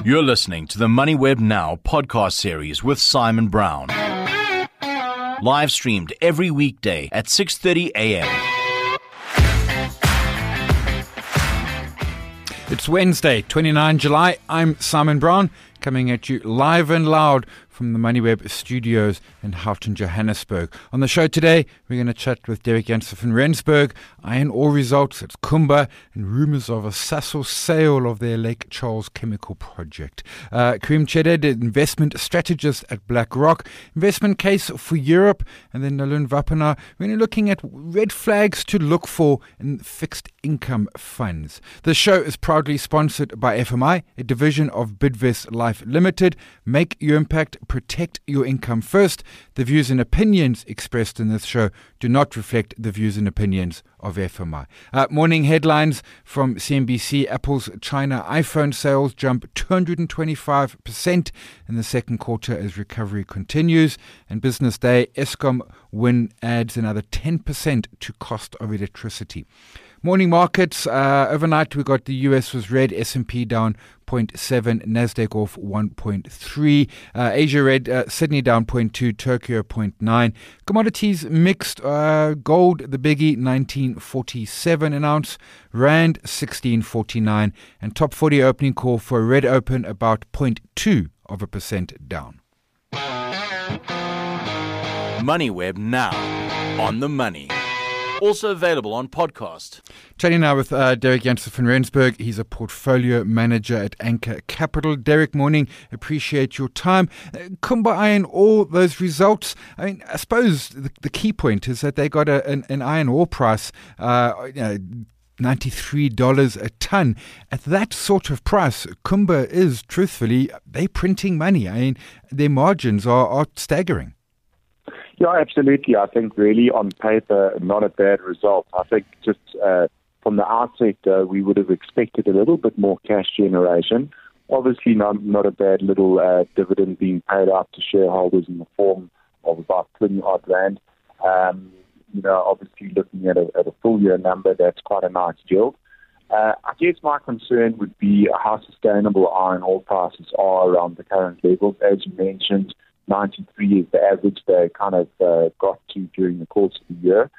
You're listening to the MoneyWeb Now podcast series with Simon Brown. Live streamed every weekday at 6:30 a.m. It's Wednesday, 29 July. I'm Simon Brown, coming at you live and loud from the MoneyWeb studios in Houghton, Johannesburg. On the show today, we're going to chat with Derek Jansen van Rensburg, iron ore results at Kumba, and rumours of a Sasol sale of their Lake Charles chemical project. Karim Chedid, investment strategist at BlackRock, investment case for Europe, and then Nalun Vapana. We're going to be looking at red flags to look for in fixed income funds. The show is proudly sponsored by FMI, a division of Bidvest Life Limited. Make your impact, protect your income first. The views and opinions expressed in this show do not reflect the views and opinions of FMI. Morning headlines from CNBC. Apple's China iPhone sales jump 225% in the second quarter as recovery continues. And Business Day, Eskom win adds another 10% to cost of electricity. Morning markets. Overnight we got the US was red, S&P down 0.7, Nasdaq off 1.3, Asia red, Sydney down 0.2, Tokyo 0.9. Commodities mixed. Gold, the biggie, 1947 an ounce, Rand 1649, and top 40 opening call for a red open about 0.2% down. MoneyWeb Now, on the money. Also available on podcast. Chatting now with Derek Jansen van Rensburg. He's a portfolio manager at Anchor Capital. Derek, morning. Appreciate your time. Kumba Iron Ore, those results. I mean, I suppose the key point is that they got an iron ore price, $93 a ton. At that sort of price, Kumba is, truthfully, they're printing money. I mean, their margins are staggering. Yeah, absolutely. I think really on paper, not a bad result. I think just from the outset, we would have expected a little bit more cash generation. Obviously, not a bad little dividend being paid out to shareholders in the form of about 20-odd rand. Obviously looking at a full year number, that's quite a nice yield. I guess my concern would be how sustainable iron ore prices are around the current levels. As you mentioned, 93 is the average they kind of got to during the course of the year.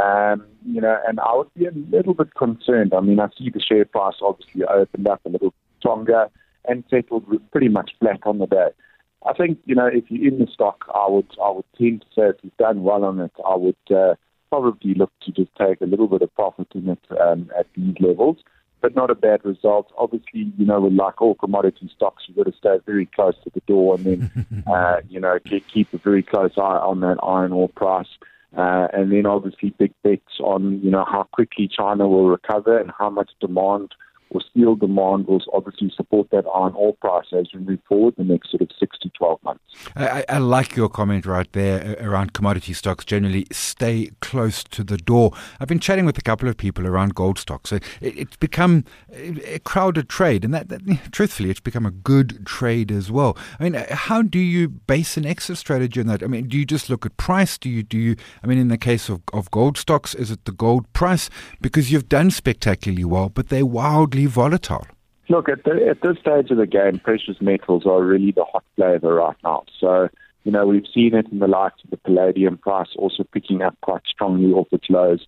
And I would be a little bit concerned. I mean, I see the share price obviously opened up a little stronger and settled pretty much flat on the day. I think, if you're in the stock, I would tend to say if you've done well on it, I would probably look to just take a little bit of profit in it at these levels. But not a bad result. Obviously, like all commodity stocks, you've got to stay very close to the door and then, keep a very close eye on that iron ore price. And then obviously big bets on, how quickly China will recover and how much demand or steel demand will obviously support that iron ore price as we move forward the next sort of 6 to 12 months. I like your comment right there around commodity stocks. Generally, stay close to the door. I've been chatting with a couple of people around gold stocks. It's become a crowded trade, and that truthfully, it's become a good trade as well. I mean, how do you base an exit strategy on that? I mean, do you just look at price? Do you? I mean, in the case of gold stocks, is it the gold price? Because you've done spectacularly well, but they're wildly volatile. Look, at this stage of the game, precious metals are really the hot flavor right now. So, we've seen it in the likes of the palladium price also picking up quite strongly off its lows,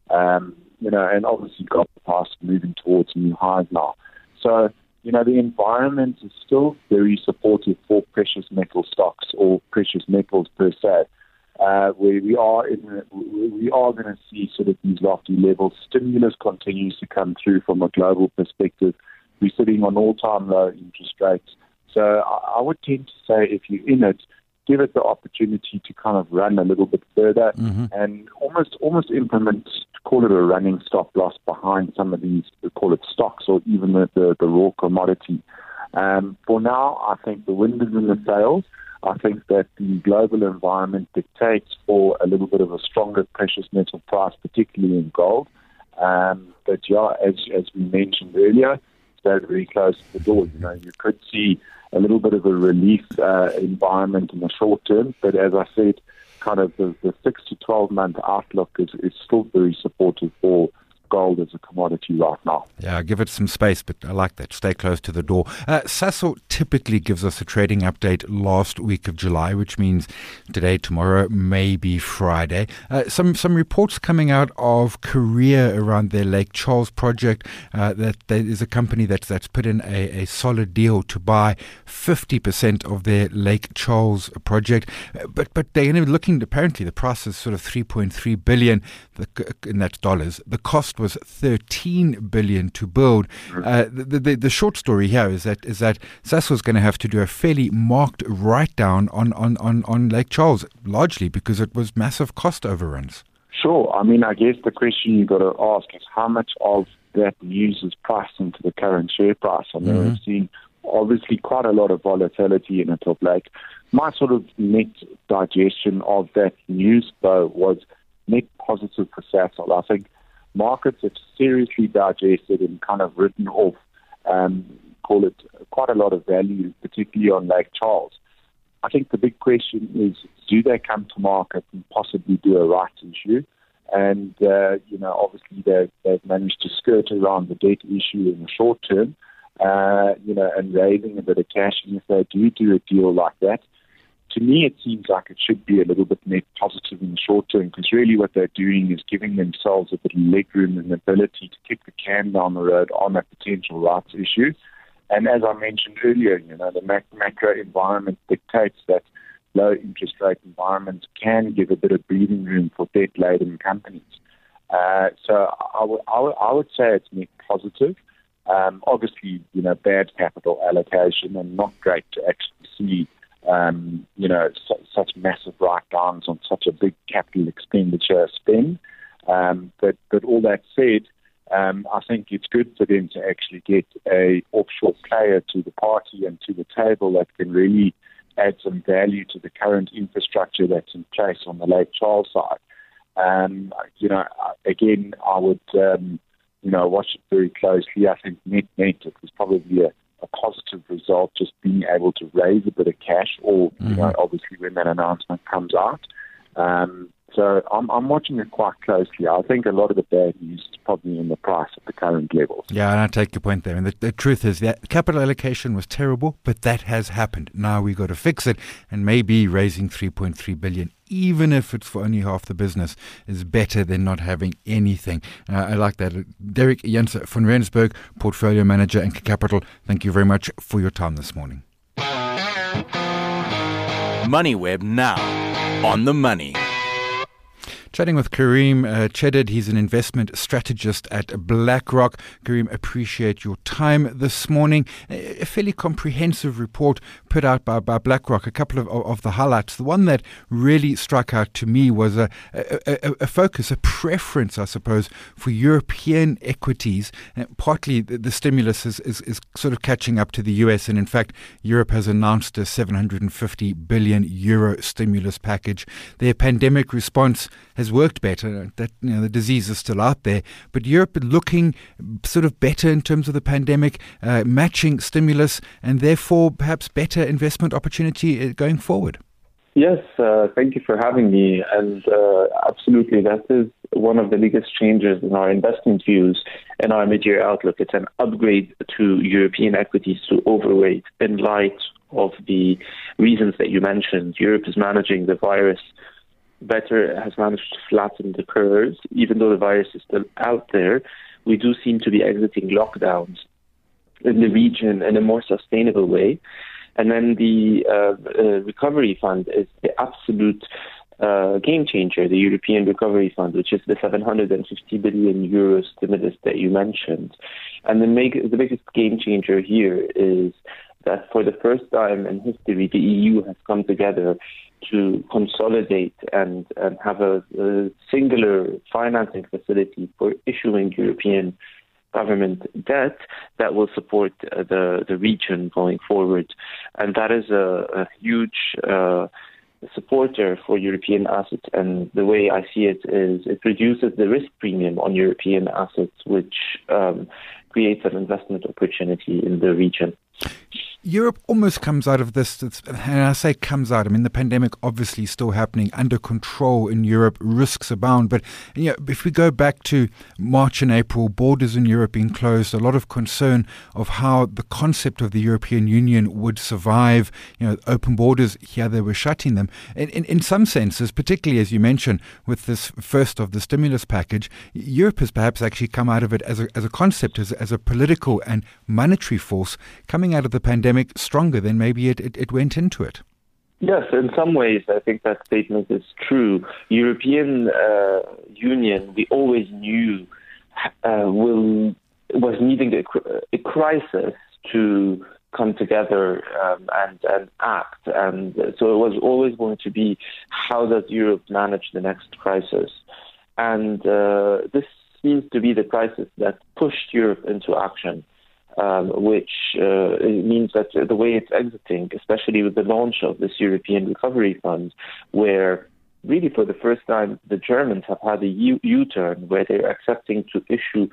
and obviously gold price moving towards new highs now. So, the environment is still very supportive for precious metal stocks or precious metals per se. Where we are going to see sort of these lofty levels. Stimulus continues to come through from a global perspective. We're sitting on all-time low interest rates. So I would tend to say if you're in it, give it the opportunity to kind of run a little bit further and almost implement, call it a running stop loss behind some of these, call it stocks or even the raw commodity. For now, I think the wind is in the sails. I think that the global environment dictates for a little bit of a stronger precious metal price, particularly in gold. But yeah, as we mentioned earlier, stay very close to the door. You could see a little bit of a relief environment in the short term, but as I said, kind of the 6 to 12 month outlook is still very supportive for gold as a commodity right now. Yeah, give it some space, but I like that. Stay close to the door. Sasol typically gives us a trading update last week of July, which means today, tomorrow, maybe Friday. Some reports coming out of Korea around their Lake Charles project, that there is a company that's put in a solid deal to buy 50% of their Lake Charles project. But they're looking, apparently the price is sort of 3.3 billion, and that's dollars. The cost was 13 billion to build. The short story here is that Sasol is going to have to do a fairly marked write-down on Lake Charles, largely because it was massive cost overruns. Sure. I mean, I guess the question you've got to ask is how much of that news is priced into the current share price. I mean, we've seen obviously quite a lot of volatility in it of late. My sort of net digestion of that news, though, was net positive for Sasol. I think markets have seriously digested and kind of written off, call it quite a lot of value, particularly on Lake Charles. I think the big question is, do they come to market and possibly do a rights issue? And, obviously they've managed to skirt around the debt issue in the short term, and raising a bit of cash. And if they do a deal like that, to me, it seems like it should be a little bit net positive in the short term, because really what they're doing is giving themselves a bit of legroom and ability to kick the can down the road on a potential rights issue. And as I mentioned earlier, the macro environment dictates that low interest rate environments can give a bit of breathing room for debt-laden companies. So I would say it's net positive. Obviously, bad capital allocation and not great to actually see such massive write-downs on such a big capital expenditure spend. But all that said, I think it's good for them to actually get a offshore player to the party and to the table that can really add some value to the current infrastructure that's in place on the Lake Charles side. Again, I would watch it very closely. I think net it was probably a positive result, just being able to raise a bit of cash, or obviously when that announcement comes out. So I'm watching it quite closely. I think a lot of the bad news is probably in the price at the current levels. Yeah, and I take your point there. And the truth is that capital allocation was terrible, but that has happened. Now we've got to fix it, and maybe raising 3.3 billion, even if it's for only half the business, is better than not having anything. I like that. Derek Janse van Rensburg, Portfolio Manager, Anchor Capital, thank you very much for your time this morning. MoneyWeb now, on the money. Chatting with Kareem Cheddid, he's an investment strategist at BlackRock. Kareem, appreciate your time this morning. A fairly comprehensive report put out by BlackRock. A couple of the highlights. The one that really struck out to me was a focus, a preference, I suppose, for European equities. Partly the stimulus is sort of catching up to the US, and in fact, Europe has announced a 750 billion euro stimulus package. Their pandemic response has worked better. That the disease is still out there, but Europe looking sort of better in terms of the pandemic, matching stimulus, and therefore perhaps better investment opportunity going forward. Yes, thank you for having me. And absolutely, that is one of the biggest changes in our investment views and our mid-year outlook. It's an upgrade to European equities to overweight in light of the reasons that you mentioned. Europe is managing the virus better, has managed to flatten the curves. Even though the virus is still out there, we do seem to be exiting lockdowns in the region in a more sustainable way. And then the recovery fund is the absolute game changer, the European Recovery Fund, which is the 750 billion euro stimulus that you mentioned. And the biggest game changer here is that for the first time in history, the EU has come together to consolidate and have a singular financing facility for issuing European government debt that will support the region going forward. And that is a huge supporter for European assets. And the way I see it is it reduces the risk premium on European assets, which creates an investment opportunity in the region. Europe almost comes out of this, and I say comes out, I mean the pandemic obviously still happening, under control in Europe, risks abound, but if we go back to March and April, borders in Europe being closed, a lot of concern of how the concept of the European Union would survive, open borders, here they were shutting them. In some senses, particularly as you mentioned, with this first of the stimulus package, Europe has perhaps actually come out of it as a concept, as a political and monetary force, coming out of the pandemic stronger than maybe it went into it. Yes, in some ways, I think that statement is true. European Union, we always knew, was needing a crisis to come together and act. And so it was always going to be, how does Europe manage the next crisis? And this seems to be the crisis that pushed Europe into action. Which means that the way it's exiting, especially with the launch of this European Recovery Fund, where really for the first time the Germans have had a U-turn, where they're accepting to issue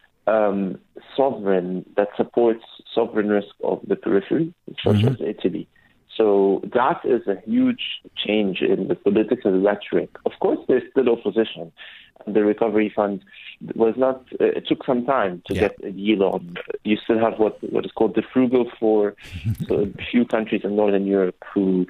sovereign that supports sovereign risk of the periphery, such as Italy. So that is a huge change in the political rhetoric. Of course, there's still opposition. The recovery fund was not. It took some time to get a deal on. You still have what is called the Frugal Four, so a few countries in Northern Europe who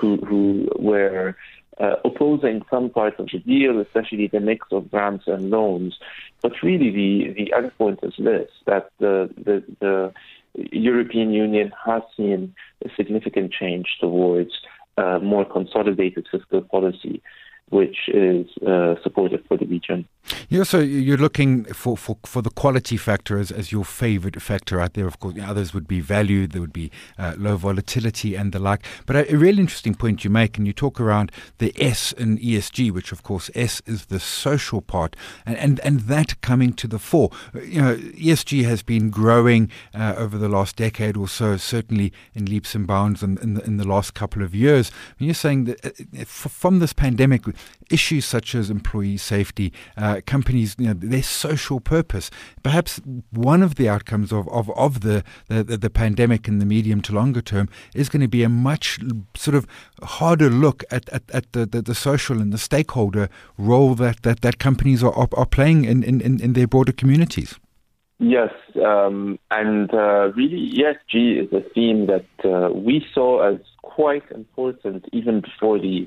were opposing some parts of the deal, especially the mix of grants and loans. But really, the end point is this: that the European Union has seen a significant change towards more consolidated fiscal policy, which is supportive for the region. Yeah, so you're looking for the quality factor as your favored factor out there. Of course, others would be value, there would be low volatility and the like. But a really interesting point you make, and you talk around the S in ESG, which of course S is the social part, and that coming to the fore. ESG has been growing over the last decade or so, certainly in leaps and bounds in the last couple of years. And you're saying that from this pandemic, issues such as employee safety, companies, their social purpose. Perhaps one of the outcomes of the pandemic in the medium to longer term is going to be a much sort of harder look at the social and the stakeholder role that companies are playing in their broader communities. Yes, and really ESG is a theme that we saw as quite important even before the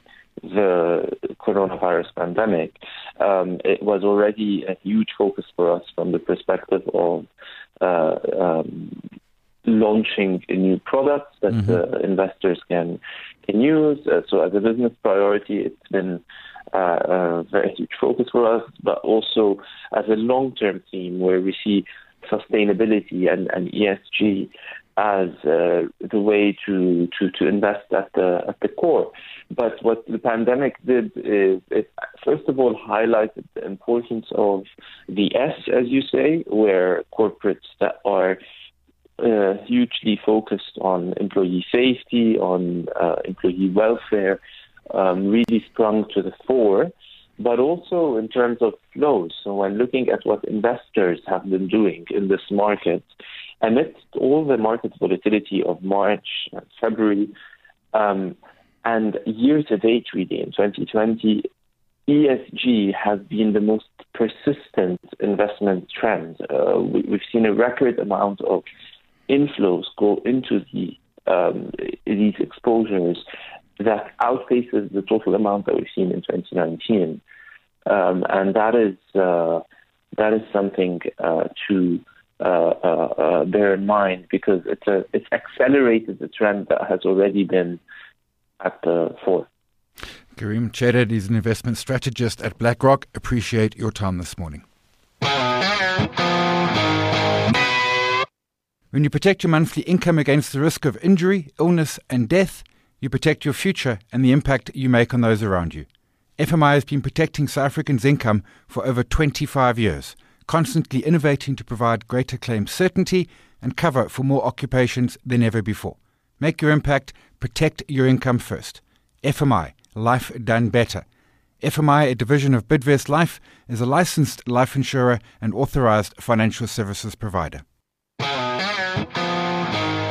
coronavirus pandemic. It was already a huge focus for us from the perspective of launching new products that investors can use. So as a business priority, it's been a very huge focus for us, but also as a long-term theme where we see sustainability and ESG as the way to invest at the core. But what the pandemic did is it first of all highlighted the importance of the S, as you say, where corporates that are hugely focused on employee safety, on employee welfare, really sprung to the fore. But also in terms of flows. So when looking at what investors have been doing in this market, amidst all the market volatility of March and February, and year to date really in 2020, ESG has been the most persistent investment trend. We've seen a record amount of inflows go into these exposures that outpaces the total amount that we've seen in 2019. And that is something to bear in mind, because it's accelerated the trend that has already been at the fore. Karim Chered is an investment strategist at BlackRock. Appreciate your time this morning. When you protect your monthly income against the risk of injury, illness and death, you protect your future and the impact you make on those around you. FMI has been protecting South Africans' income for over 25 years, constantly innovating to provide greater claim certainty and cover for more occupations than ever before. Make your impact, protect your income first. FMI, life done better. FMI, a division of Bidvest Life, is a licensed life insurer and authorized financial services provider.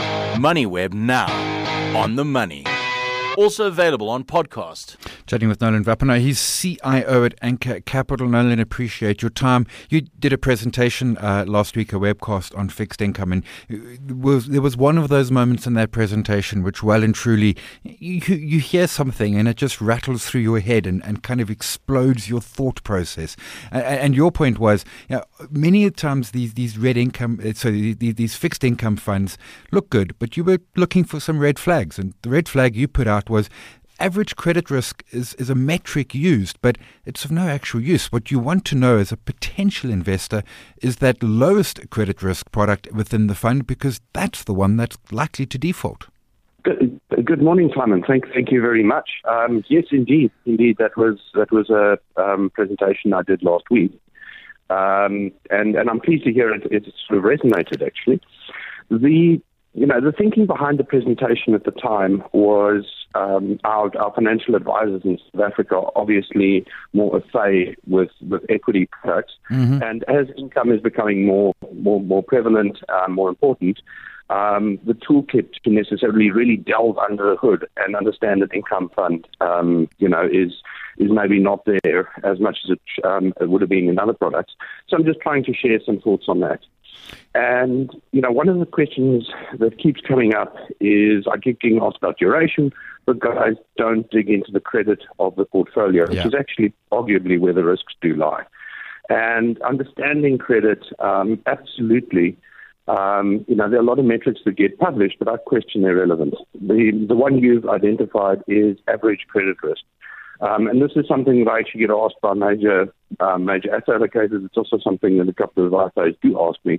MoneyWeb now. On the money. Also available on podcast. Chatting with Nolan Vapana. He's CIO at Anchor Capital. Nolan, appreciate your time. You did a presentation last week, a webcast on fixed income, and there was one of those moments in that presentation which well and truly, you hear something and it just rattles through your head and kind of explodes your thought process. And your point was, many times these red income, these fixed income funds look good, but you were looking for some red flags, and the red flag you put out was average credit risk is a metric used, but it's of no actual use. What you want to know as a potential investor is that lowest credit risk product within the fund, because that's the one that's likely to default. Good morning, Simon. Thank you very much. Yes, indeed. That was a presentation I did last week, and I'm pleased to hear it sort of resonated. Actually, the thinking behind the presentation at the time was our financial advisors in South Africa are obviously more au fait with equity products, and as income is becoming more prevalent, more important, the toolkit to necessarily really delve under the hood and understand that income fund, is maybe not there as much as it would have been in other products. So I'm just trying to share some thoughts on that. And, one of the questions that keeps coming up is I keep getting asked about duration, but guys don't dig into the credit of the portfolio, which is actually arguably where the risks do lie. And understanding credit, absolutely, there are a lot of metrics that get published, but I question their relevance. The one you've identified is average credit risk. And this is something that I actually get asked by major asset allocators. It's also something that a couple of IFAs do ask me.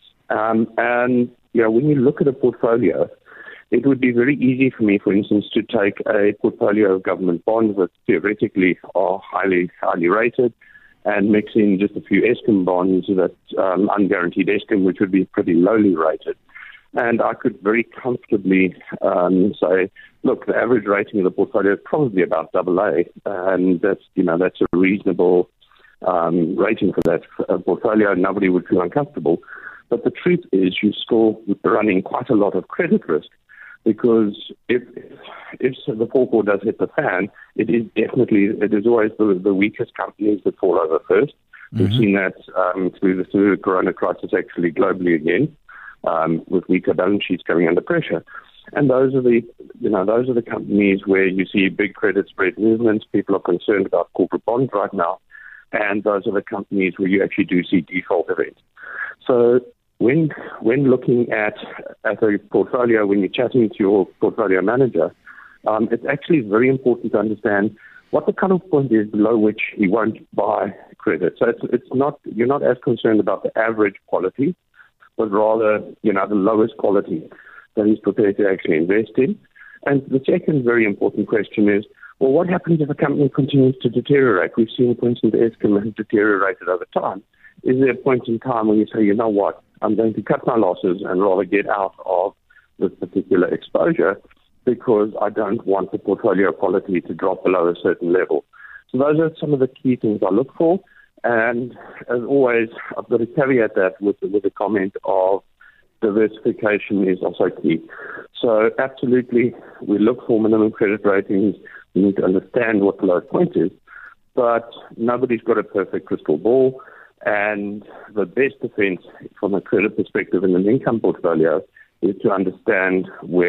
When you look at a portfolio, it would be very easy for me, for instance, to take a portfolio of government bonds that theoretically are highly rated and mix in just a few Eskom bonds that unguaranteed Eskom, which would be pretty lowly rated. And I could very comfortably say, look, the average rating of the portfolio is probably about AA, and that's a reasonable rating for that portfolio. Nobody would feel uncomfortable. But the truth is, you're still running quite a lot of credit risk, because if the forecourt does hit the fan, it is always the weakest companies that fall over first. We've seen that through the corona crisis, actually globally again. With weaker balance sheets coming under pressure. And those are the companies where you see big credit spread movements. People are concerned about corporate bonds right now. And those are the companies where you actually do see default events. So when looking at a portfolio, when you're chatting to your portfolio manager, it's actually very important to understand what the cutoff point is below which he won't buy credit. So you're not as concerned about the average quality, but rather, the lowest quality that he's prepared to actually invest in. And the second very important question is, well, what happens if a company continues to deteriorate? We've seen, for instance, Eskom has deteriorated over time. Is there a point in time when you say, you know what, I'm going to cut my losses and rather get out of this particular exposure because I don't want the portfolio quality to drop below a certain level? So those are some of the key things I look for. And as always, I've got to caveat that with a comment of diversification is also key. So absolutely, we look for minimum credit ratings. We need to understand what the lowest point is. But nobody's got a perfect crystal ball. And the best defense from a credit perspective in an income portfolio is to understand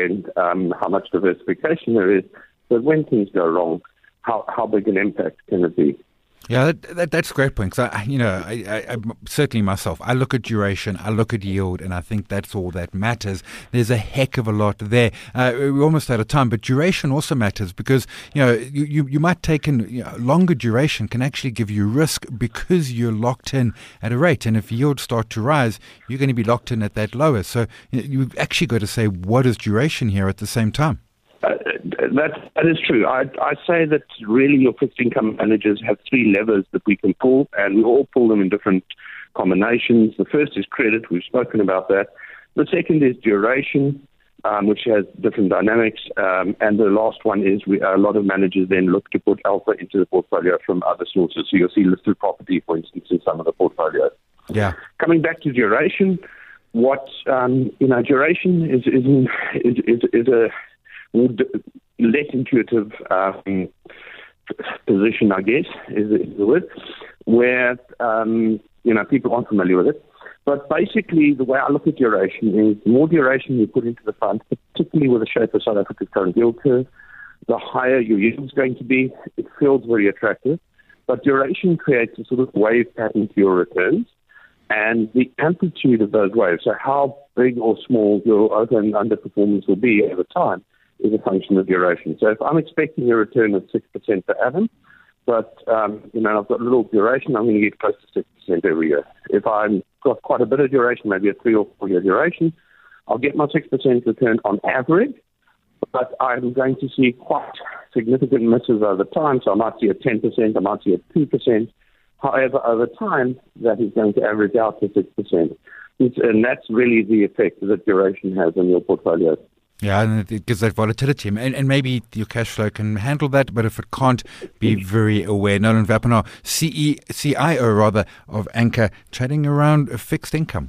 how much diversification there is, but when things go wrong, how big an impact can it be? Yeah, that's a great point. Because I certainly myself, I look at duration, I look at yield, and I think that's all that matters. There's a heck of a lot there. We're almost out of time, but duration also matters because you might take in longer duration can actually give you risk because you're locked in at a rate, and if yields start to rise, you're going to be locked in at that lower. So you've actually got to say what is duration here at the same time. That is true. I say that really your fixed income managers have three levers that we can pull, and we all pull them in different combinations. The first is credit. We've spoken about that. The second is duration, which has different dynamics. And the last one is a lot of managers then look to put alpha into the portfolio from other sources. So you'll see listed property, for instance, in some of the portfolios. Yeah. Coming back to duration, what duration is a less intuitive position, I guess, is the word, where people aren't familiar with it. But basically, the way I look at duration is the more duration you put into the fund, particularly with the shape of South Africa's current yield curve, the higher your yield is going to be. It feels very attractive. But duration creates a sort of wave pattern to your returns, and the amplitude of those waves, so how big or small your over and underperformance will be over time, is a function of duration. So if I'm expecting a return of 6% per annum, but I've got little duration, I'm going to get close to 6% every year. If I've got quite a bit of duration, maybe a 3 or 4 year duration, I'll get my 6% return on average, but I'm going to see quite significant misses over time. So I might see a 10%, I might see a 2%. However, over time, that is going to average out to 6%. And that's really the effect that duration has on your portfolio. Yeah, and it gives that volatility. And maybe your cash flow can handle that, but if it can't, be very aware. Nolan Vapanar, CIO of Anchor, trading around a fixed income.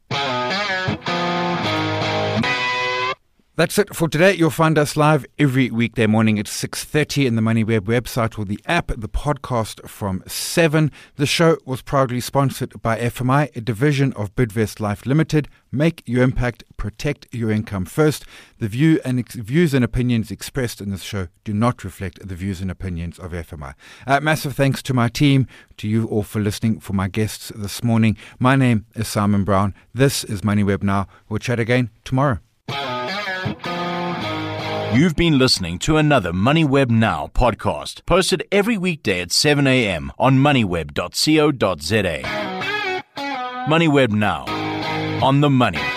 That's it for today. You'll find us live every weekday morning at 6:30 in the MoneyWeb website or the app, the podcast from 7. The show was proudly sponsored by FMI, a division of Bidvest Life Limited. Make your impact, protect your income first. The views and opinions expressed in this show do not reflect the views and opinions of FMI. Massive thanks to my team, to you all for listening, for my guests this morning. My name is Simon Brown. This is MoneyWeb Now. We'll chat again tomorrow. You've been listening to another MoneyWeb Now podcast, posted every weekday at 7 a.m. on moneyweb.co.za. MoneyWeb Now, on the money.